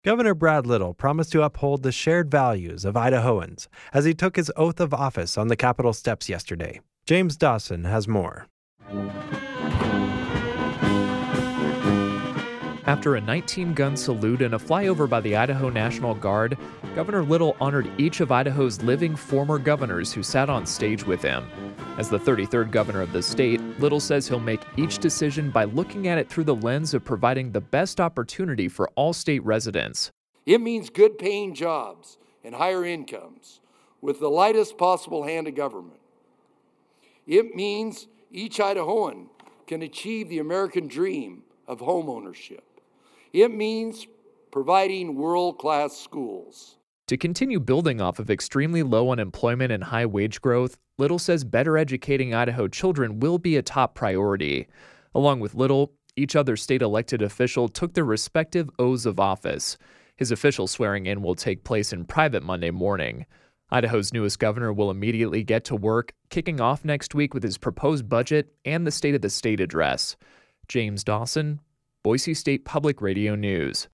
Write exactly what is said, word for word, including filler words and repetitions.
Governor Brad Little promised to uphold the shared values of Idahoans as he took his oath of office on the Capitol steps yesterday. James Dawson has more. After a nineteen-gun salute and a flyover by the Idaho National Guard, Governor Little honored each of Idaho's living former governors who sat on stage with him. As the thirty-third governor of the state, Little says he'll make each decision by looking at it through the lens of providing the best opportunity for all state residents. It means good-paying jobs and higher incomes with the lightest possible hand of government. It means each Idahoan can achieve the American dream of home ownership. It means providing world-class schools. To continue building off of extremely low unemployment and high wage growth, Little says better educating Idaho children will be a top priority. Along with Little, each other state elected official took their respective oaths of office. His official swearing in will take place in private Monday morning. Idaho's newest governor will immediately get to work, kicking off next week with his proposed budget and the State of the State address. James Dawson, Boise State Public Radio News.